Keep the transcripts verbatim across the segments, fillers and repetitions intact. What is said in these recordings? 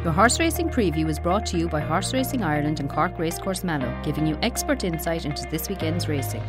The Horse Racing Preview is brought to you by Horse Racing Ireland and Cork Racecourse Mallow, giving you expert insight into this weekend's racing.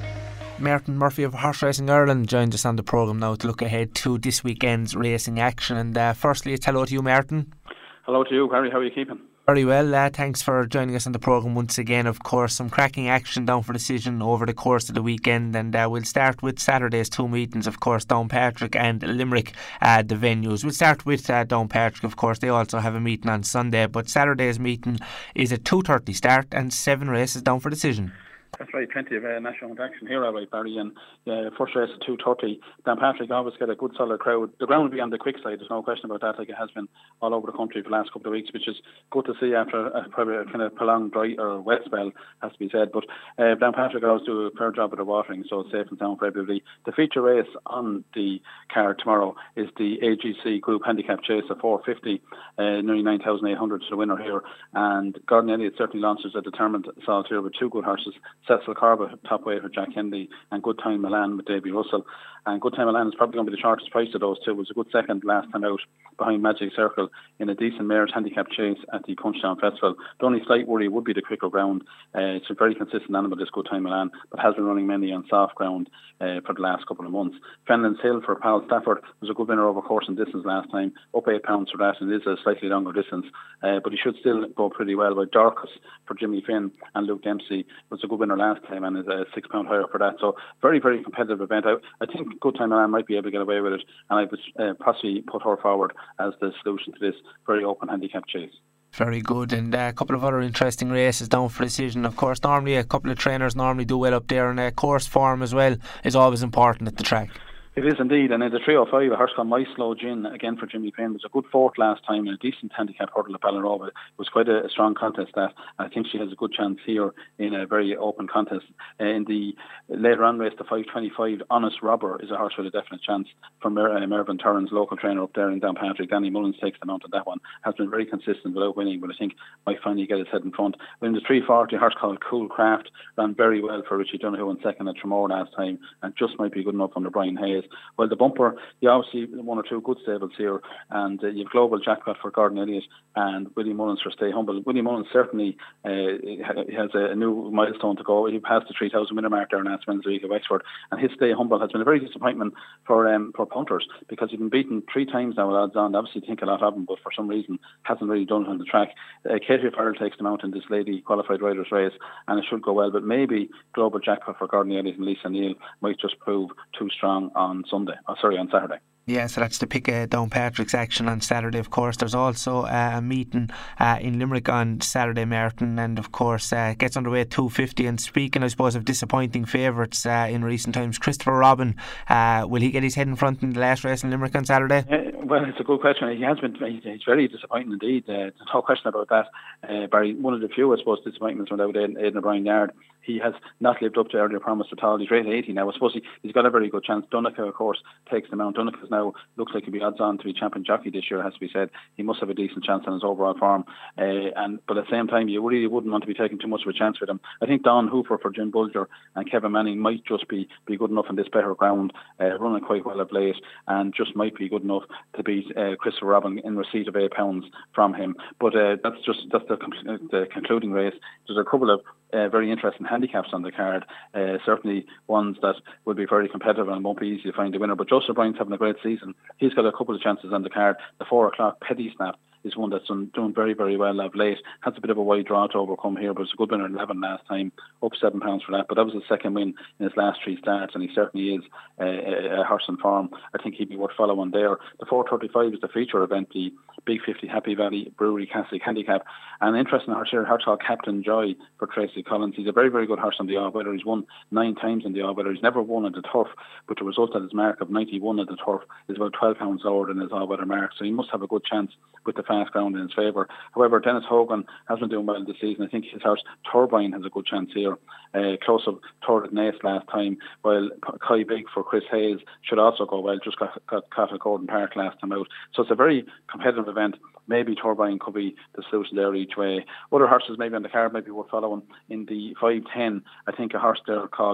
Martin Murphy of Horse Racing Ireland joined us on the programme now to look ahead to this weekend's racing action. And uh, firstly, it's hello to you, Martin. Hello to you, Harry. How are you keeping? Very well, uh, thanks for joining us on the programme once again. Of course, some cracking action down for decision over the course of the weekend, and uh, we'll start with Saturday's two meetings, of course, Downpatrick and Limerick, uh, the venues. We'll start with uh, Downpatrick, of course. They also have a meeting on Sunday, but Saturday's meeting is a two thirty start and seven races down for decision. That's right, plenty of uh, national action here, all right, Barry. And uh, first race at two thirty. Downpatrick always get a good solid crowd. The ground will be on the quick side, there's no question about that, like it has been all over the country for the last couple of weeks, which is good to see after a, probably a kind of prolonged dry or wet spell, has to be said. But uh, Downpatrick always do a fair job of the watering, so it's safe and sound for everybody. The feature race on the card tomorrow is the A G C Group Handicap Chase of four fifty, uh, nearly nine thousand eight hundred to the winner here. And Gordon Elliott certainly launches a determined assault here with two good horses. Cecil Carver, top weight for Jack Kennedy, and Good Time Milan with Davy Russell. And Good Time Milan is probably going to be the shortest price of those two. It was a good second last time out behind Magic Circle in a decent mares handicap chase at the Punchestown Festival. The only slight worry would be the quicker ground. Uh, it's a very consistent animal, this Good Time Milan, but has been running many on soft ground uh, for the last couple of months. Fenlands Hill for Paul Stafford was a good winner over course and distance last time, up eight pounds for that, and it is a slightly longer distance, uh, but he should still go pretty well. But Dorcas for Jimmy Finn and Luke Dempsey was a good winner last time and is a six pound higher for that. So very, very competitive event. I, I think Good Time Milan might be able to get away with it, and I would uh, possibly put her forward as the solution to this very open handicap chase. Very good. And uh, a couple of other interesting races down for decision. Of course, normally a couple of trainers normally do well up there, and uh, course form as well is always important at the track. It is indeed, and in the three oh five, a horse called My Slow Gin, again for Jimmy Payne, was a good fourth last time in a decent handicap hurdle at Ballinrobe. It was quite a, a strong contest that. I think she has a good chance here in a very open contest. Uh, in the later on race, the five twenty-five, Honest Robber is a horse with a definite chance from Mer- uh, Mervyn Turren's local trainer up there in Downpatrick. Danny Mullins takes the mount on that one. Has been very consistent without winning, but I think might finally get his head in front. But in the three forty, a horse called Cool Craft ran very well for Richie Donoghue in second at Tremor last time, and just might be good enough under Brian Hayes. Well, the bumper, you obviously one or two good stables here, and uh, you have Global Jackpot for Gordon Elliott and Willie Mullins for Stay Humble. Willie Mullins certainly uh, has a new milestone to go. He passed the three thousand winner mark there last Wednesday week at Wexford, and his Stay Humble has been a very disappointment for um, for punters, because he's been beaten three times now with odds on. Obviously think a lot of him, but for some reason hasn't really done it on the track. Uh, Katie Farrell takes the mount in this lady qualified riders race, and it should go well, but maybe Global Jackpot for Gordon Elliott and Lisa Neal might just prove too strong on Sunday. Oh, sorry, on Saturday. Yeah, so that's the pick uh, Downpatrick's action on Saturday. Of course, there's also uh, a meeting uh, in Limerick on Saturday, Martin, and of course uh, gets underway at two fifty. And speaking, I suppose, of disappointing favourites uh, in recent times, Christopher Robin, uh, will he get his head in front in the last race in Limerick on Saturday? Uh, well, it's a good question. He has been he's very disappointing indeed. Uh, there's no question about that. Uh, Barry, one of the few, I suppose, disappointments without Aidan O'Brien Yard. He has not lived up to earlier promise at all. He's rated eighty now. I suppose he, he's got a very good chance. Donegal, of course, takes the mount. Donegal now looks like he'll be odds on to be champion jockey this year, has to be said. He must have a decent chance on his overall form. Uh, and but at the same time, you really wouldn't want to be taking too much of a chance with him. I think Don Hooper for Jim Bulger and Kevin Manning might just be, be good enough in this better ground, uh, running quite well of late, and just might be good enough to beat uh, Christopher Robin in receipt of eight pounds from him. But uh, that's just that's the, the concluding race. There's a couple of Uh, very interesting handicaps on the card, uh, certainly ones that will be very competitive and won't be easy to find a winner. But Joseph Bryant's having a great season. He's got a couple of chances on the card. The four o'clock Petty Snap is one that's done, doing very, very well of late. Has a bit of a wide draw to overcome here, but it's a good winner at eleven last time, up seven pounds for that. But that was his second win in his last three starts, and he certainly is uh, a, a horse in form. I think he'd be worth following there. The four thirty-five is the feature event, the Big fifty Happy Valley Brewery Catholic Handicap. And an interesting horse here, horse called Captain Joy for Tracy Collins. He's a very, very good horse on the all-weather. He's won nine times in the all-weather. He's never won at the turf, but the result at his mark of ninety-one at the turf is about twelve pounds lower than his all-weather mark. So he must have a good chance with the fast ground in his favour. However, Dennis Hogan has been doing well this season. I think his horse Turbine has a good chance here. Uh, close up Torrid Nace last time, while Kai Big for Chris Hayes should also go well. Just got, got caught at Gordon Park last time out. So it's a very competitive event. Maybe Turbine could be the solution there each way. Other horses maybe on the card might be worth following. In the five ten, I think a horse there called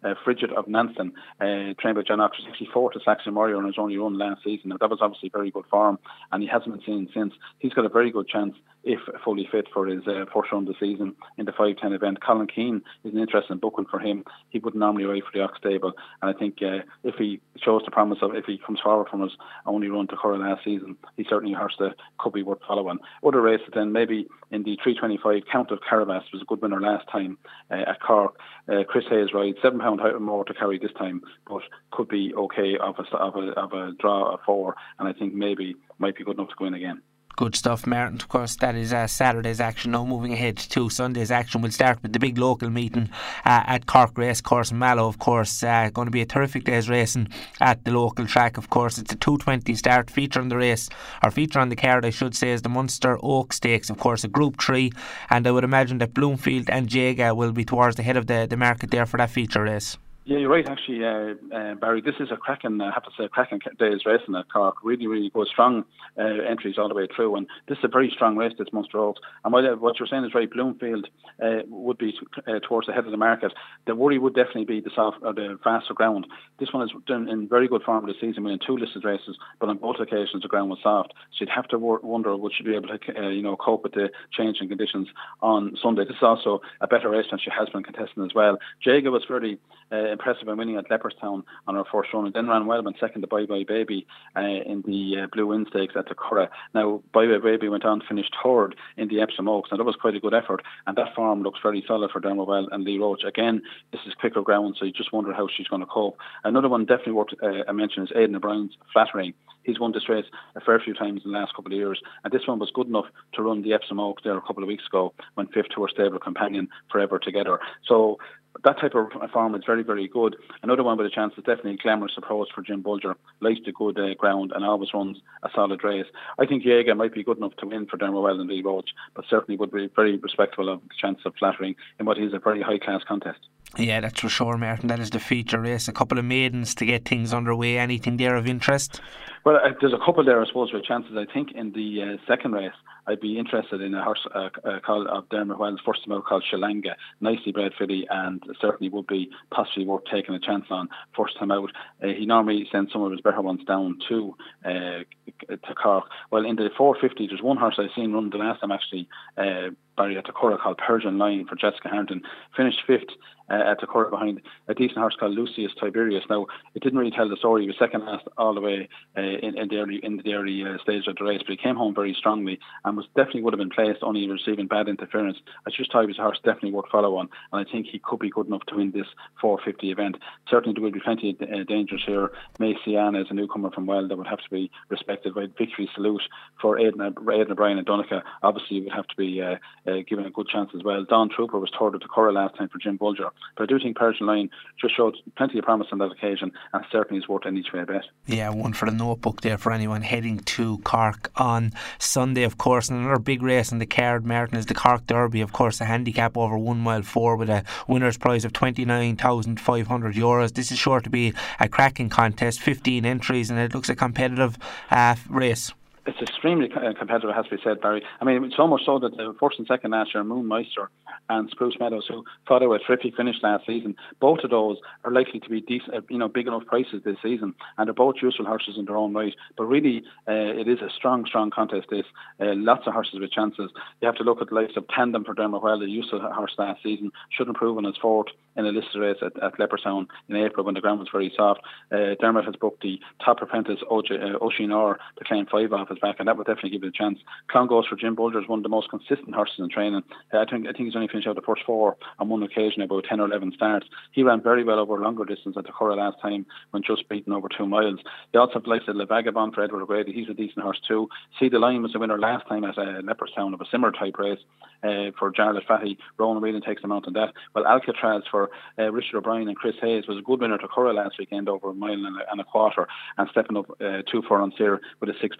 uh, Frigid of Nansen, uh, trained by John Oxford, actually fourth to Saxon Warrior on his only run last season. Now, that was obviously very good form, and he hasn't been seen since. He's got a very good chance, if fully fit, for his uh, first run of the season in the five ten event. Colin Keane is an interesting booking for him. He wouldn't normally ride for the Ox Stable, and I think uh, if he shows the promise of, if he comes forward from his only run to Curragh last season, he certainly has to, could be worth following. Other races then, maybe in the three twenty-five, Count of Carabas was a good winner last time uh, at Cork. Uh, Chris Hayes rides seven pound more to carry this time, but could be okay of a, of a, of a draw of four, and I think maybe might be good enough to go in again. Good stuff, Martin. Of course, that is uh, Saturday's action. Now moving ahead to Sunday's action, we'll start with the big local meeting uh, at Cork Racecourse Mallow. Of course, uh, going to be a terrific day's racing at the local track. Of course, it's a two twenty start. Feature on the race, or feature on the card, I should say, is the Munster Oak Stakes. Of course, a Group three, and I would imagine that Bloomfield and Jaga will be towards the head of the, the market there for that feature race. Yeah, you're right, actually, uh, uh, Barry. This is a cracking, I have to say, a cracking day's racing at Cork. Really, really good, strong uh, entries all the way through. And this is a very strong race, this Munster Oaks. And while what you're saying is right, Bloomfield uh, would be uh, towards the head of the market. The worry would definitely be the soft, or the faster ground. This one is done in very good form this season, winning two listed races, but on both occasions the ground was soft. So you'd have to wonder, would she be able to uh, you know, cope with the changing conditions on Sunday. This is also a better race than she has been contesting as well. Jaga was fairly Uh, impressive in winning at Leopardstown on her first run, and then ran well, went second to Bye Bye Baby uh, in the uh, Blue Wind Stakes at the Curragh. Now, Bye Bye Baby went on to finish third in the Epsom Oaks. Now, that was quite a good effort, and that form looks very solid for Dermot Well and Lee Roach. Again, this is quicker ground, so you just wonder how she's going to cope. Another one definitely worth uh, a mention is Aidan O'Brien's Flattering. He's won this race a fair few times in the last couple of years, and this one was good enough to run the Epsom Oaks there a couple of weeks ago, went fifth to her stable companion Forever Together. So that type of form is very, very good. Another one with a chance is definitely Glamorous Approach for Jim Bulger. Likes the good uh, ground and always runs a solid race. I think Jaga might be good enough to win for Dermot Well and Lee Roach, but certainly would be very respectful of the chance of Flattering in what is a very high-class contest. Yeah, that's for sure, Martin. That is the feature race. A couple of maidens to get things underway. Anything there of interest? Well, uh, there's a couple there, I suppose, with chances. I think in the uh, second race, I'd be interested in a horse uh, uh, called of Dermot Well's first time out called Shilanga. Nicely bred filly, and certainly would be possibly worth taking a chance on first time out. Uh, he normally sends some of his better ones down to uh, to Cork. Well, in the four fifty, there's one horse I've seen run the last time actually, uh, Barry, at the Curragh, called Persian Lion for Jessica Harrington. Finished fifth uh, at the Curragh behind a decent horse called Lucius Tiberius. Now, it didn't really tell the story. He was second last all the way uh, in, in the early in the early uh, stage of the race, but he came home very strongly and was definitely would have been placed, only receiving bad interference. I just thought he was a horse definitely worth following, and I think he could be good enough to win this four fifty event. Certainly there will be plenty of uh, dangers here. Macy Anna is a newcomer from Well that would have to be respected. By Victory Salute for Aidan, Aidan O'Brien and Donica, obviously would have to be uh, uh, given a good chance as well. Don Trooper was third at the Curragh last time for Jim Bulger, but I do think Persian Line just showed plenty of promise on that occasion, and certainly is worth an each way bet. Yeah, one for the notebook there for anyone heading to Cork on Sunday, of course. And another big race on the card, Martin, is the Cork Derby. Of course, a handicap over one mile four with a winner's prize of twenty-nine thousand five hundred euros. This is sure to be a cracking contest, fifteen entries, and it looks a competitive uh, race. It's extremely competitive, it has to be said, Barry. I mean, it's almost so that the first and second last year, Moon Meister and Spruce Meadows, who fought out a terrific finish last season, both of those are likely to be decent, you know, big enough prices this season, and they're both useful horses in their own right. But really, uh, it is a strong, strong contest. This uh, lots of horses with chances. You have to look at the likes of Tandem for Dermot Well, the useful horse last season, should improve on his fourth in a listed race at, at Leopardstown in April when the ground was very soft. Uh, Dermot has booked the top apprentice Oshinor to claim five off his back, and that would definitely give it a chance. Clown Goes for Jim Bulger is one of the most consistent horses in training. Uh, I think I think he's only finished out the first four on one occasion, about ten or eleven starts. He ran very well over a longer distance at the Curragh last time when just beaten over two miles. They also have the likes of Le Vagabond for Edward O'Grady. He's a decent horse too. See the Line was the winner last time at uh, Leopardstown of a similar type race uh, for Jarlath Fatty. Rowan Whelan takes them out on that. Well, Alcatraz for uh, Richard O'Brien and Chris Hayes was a good winner to Curragh last weekend over a mile and a, and a quarter, and stepping up uh, two furlongs here with a six pound penalty.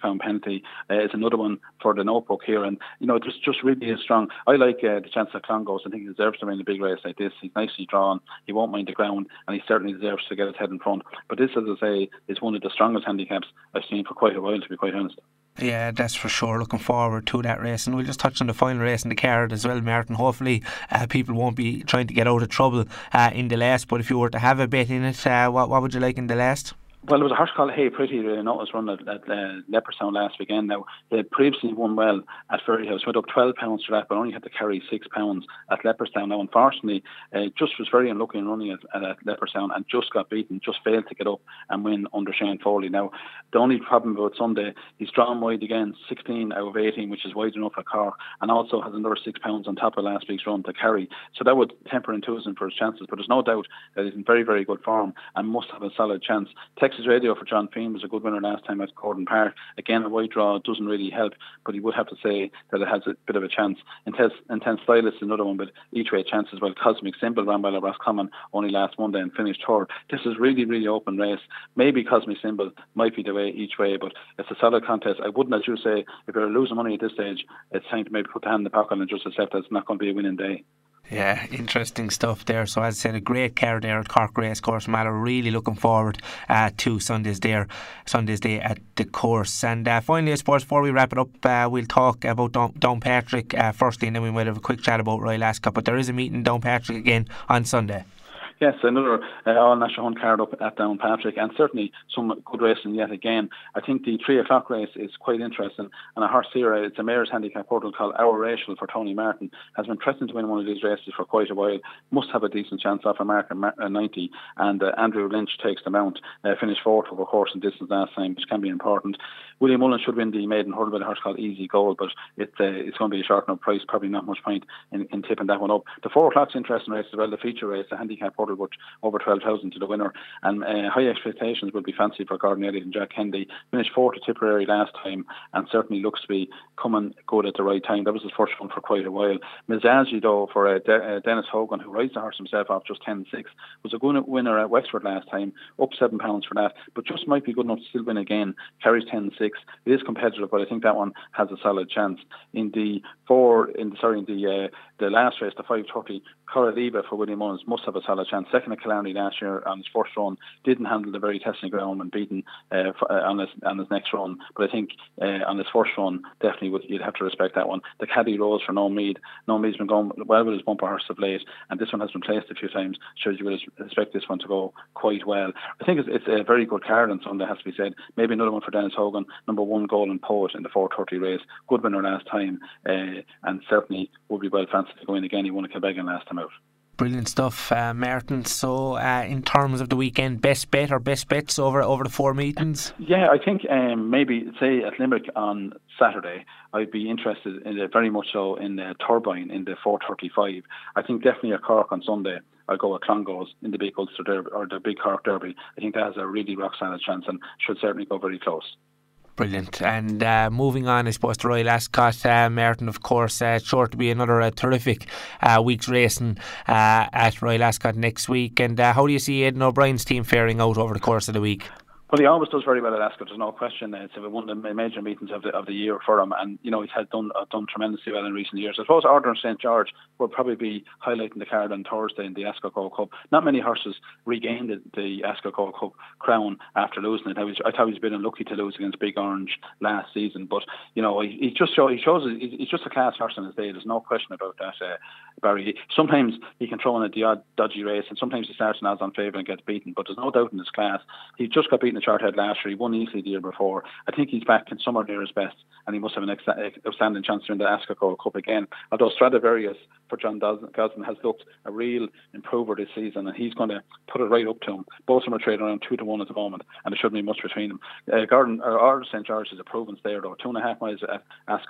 Plenty uh, is another one for the notebook here, and you know just just really is strong. I like uh, the chance of Clongowes. I think he deserves to win a big race like this. He's nicely drawn. He won't mind the ground, and he certainly deserves to get his head in front. But this, as I say, is one of the strongest handicaps I've seen for quite a while, to be quite honest. Yeah, that's for sure. Looking forward to that race, and we'll just touch on the final race in the card as well, Martin. Hopefully uh, people won't be trying to get out of trouble uh, in the last, but if you were to have a bet in it, uh, what, what would you like in the last? Well, there was a horse called Hey Pretty, I know it was run at, at uh, Leopardstown last weekend. Now, they had previously won well at Ferryhouse, went up twelve pounds for that, but only had to carry six pounds at Leopardstown. Now, unfortunately, uh, just was very unlucky in running at, at, at Leopardstown and just got beaten, just failed to get up and win under Shane Foley. Now, the only problem about Sunday, he's drawn wide again, sixteen out of eighteen, which is wide enough for Cork, and also has another six pounds on top of last week's run to carry. So that would temper enthusiasm for his chances, but there's no doubt that he's in very, very good form and must have a solid chance. Texas Radio for John Fean was a good winner last time at Gordon Park. Again, a wide draw doesn't really help, but he would have to say that it has a bit of a chance. Intense, Intense Stylist is another one, but each way chance as well. Cosmic Symbol ran by Roscommon only last Monday and finished third. This is really, really open race. Maybe Cosmic Symbol might be the way each way, but it's a solid contest. I wouldn't, as you say, if you're losing money at this stage, it's time to maybe put the hand in the pocket and just accept that it's not going to be a winning day. Yeah, interesting stuff there. So as I said, a great card there at Cork Racecourse Mallow. Really looking forward uh, to Sunday's there, Sunday's day at the course. And uh, finally, I suppose before we wrap it up, uh, we'll talk about Downpatrick uh, firstly, and then we might have a quick chat about Royal Ascot. But there is a meeting in Downpatrick again on Sunday. Yes, another uh, all-national hunt card up at Downpatrick, and certainly some good racing yet again. I think the three o'clock race is quite interesting, and a horse here, it's a mayor's handicap portal called Our Racial for Tony Martin, has been threatening to win one of these races for quite a while, must have a decent chance off a mark at ninety, and uh, Andrew Lynch takes the mount, uh, finished fourth over course and distance last time, which can be important. William Mullen should win the maiden hurdle with a horse called Easy Gold, but it, uh, it's going to be a short enough price, probably not much point in, in tipping that one up. The four o'clock's interesting race as well, the feature race, the handicap portal, which over twelve thousand to the winner, and uh, high expectations will be fancied for Gordon Elliott and Jack Kennedy. Finished fourth at Tipperary last time and certainly looks to be coming good at the right time. That was his first one for quite a while. Mizaji though for uh, De- uh, Dennis Hogan, who rides the horse himself off just ten six, was a good winner at Wexford last time, up seven pounds for that, but just might be good enough to still win again. Carries ten six. It is competitive, but I think that one has a solid chance. In the four, in the, sorry, in the uh, the last race, the five thirty, Coraliva for William Mullins must have a solid chance. Second at Killarney last year on his first run, didn't handle the very testing ground and beaten uh, for, uh, on his on his next run. But I think uh, on his first run, definitely would, you'd have to respect that one. The Caddy Rose for No Mead. No Mead's been going well with his bumper horse of late, and this one has been placed a few times. So you would expect this one to go quite well. I think it's, it's a very good card on Sunday, has to be said. Maybe another one for Dennis Hogan, number one Golden Poet in the four thirty race. Good winner last time, uh, and certainly would be well fancied to go in again. He won a Kilbeggan last time out. Brilliant stuff, uh, Martin. So, uh, in terms of the weekend, best bet or best bets over over the four meetings? Yeah, I think um, maybe say at Limerick on Saturday, I'd be interested in it very much so in uh, Turbine in the four thirty-five. I think definitely at Cork on Sunday, I'll go with Clongowes in the big Ulster Derby or the big Cork Derby. I think that has a really rock solid chance and should certainly go very close. Brilliant. And uh, moving on, I suppose, to Royal Ascot, uh, Martin, of course, uh, sure to be another uh, terrific uh, week's racing uh, at Royal Ascot next week. And uh, how do you see Aidan O'Brien's team faring out over the course of the week? Well, he always does very well at Ascot. There's no question. It's one of the major meetings of the of the year for him, and you know he's had done uh, done tremendously well in recent years. I suppose Order and Saint George will probably be highlighting the card on Thursday in the Ascot Gold Cup. Not many horses regained the, the Ascot Gold Cup crown after losing it. I, was, I thought he's been unlucky to lose against Big Orange last season, but you know he, he just show, he shows he's, he's just a class horse in his day. There's no question about that, uh, Barry. Sometimes he can throw in a the odd dodgy race, and sometimes he starts in odds on favour and gets beaten. But there's no doubt in his class. He just got beaten at Charterhead last year. He won easily the year before. I think he's back in somewhere near his best, and he must have an ex- outstanding chance to win the Ascot Gold Cup again. Although Stradivarius for John Gosden has looked a real improver this season, and he's going to put it right up to him. Both of them are trading around two to one at the moment, and there shouldn't be much between them. Uh, Gordon or Saint George is a proven stayer though. Two and a half miles at Ascot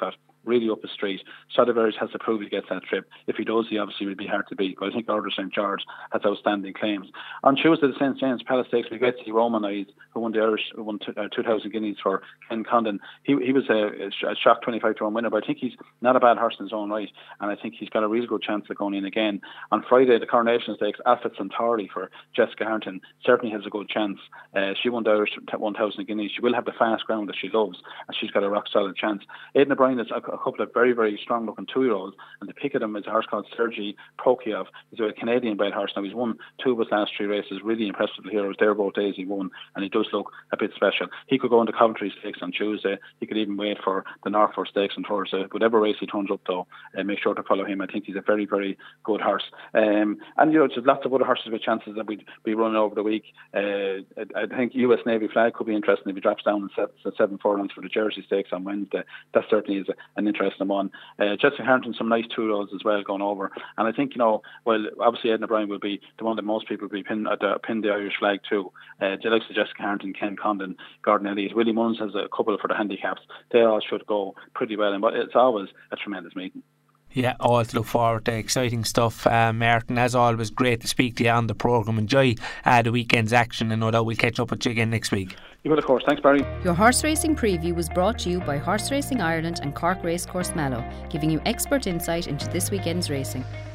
really up his street. Stradivarius has to prove he gets that trip. If he does, he obviously will be hard to beat. But I think Order Saint George has outstanding claims. On Tuesday, the Saint James Palace Stakes, we get to see Roman Eyes, who won the Irish, who won t- uh, two thousand guineas for Ken Condon. He he was a, a shock twenty-five to one winner, but I think he's not a bad horse in his own right, and I think he's got a really good chance of going in again. On Friday, the Coronation Stakes, Alfred Centauri for Jessica Harrington certainly has a good chance. Uh, she won the Irish one thousand guineas. She will have the fast ground that she loves, and she's got a rock solid chance. Aidan O'Brien has a, a couple of very, very strong looking two year olds, and the pick of them is a horse called Sergei Prokofiev. He's a Canadian bred horse. Now, he's won two of his last three races, really impressive here. I was there both days he won, and he does look a bit special. He could go into Coventry Stakes on Tuesday. He could even wait for the Norfolk Stakes on Thursday. Whatever race he turns up, though, uh, make sure to follow him. I think he's a very, very good horse. Um, and, you know, there's lots of other horses with chances that we'd be running over the week. Uh, I think U S Navy Flag could be interesting if he drops down and sets seven furlongs for the Jersey Stakes on Wednesday. That certainly is a, an interesting one. Uh, Jessica Harrington, some nice two-year-olds as well going over. And I think, you know, well, obviously Aidan O'Brien will be the one that most people will be pinned, uh, the, pinned the Irish flag to. Uh, the likes of Jessica Harrington, Ken Condon, Gordon Elliott, Willie Mullins has a couple for the handicaps. They all should go pretty well, and but it's always a tremendous meeting. Yeah, all to look forward to. Exciting stuff. Uh, Martin, as always, great to speak to you on the programme. Enjoy uh, the weekend's action, and no doubt we'll catch up with you again next week. You will, of course. Thanks, Barry. Your horse racing preview was brought to you by Horse Racing Ireland and Cork Racecourse Mallow, giving you expert insight into this weekend's racing.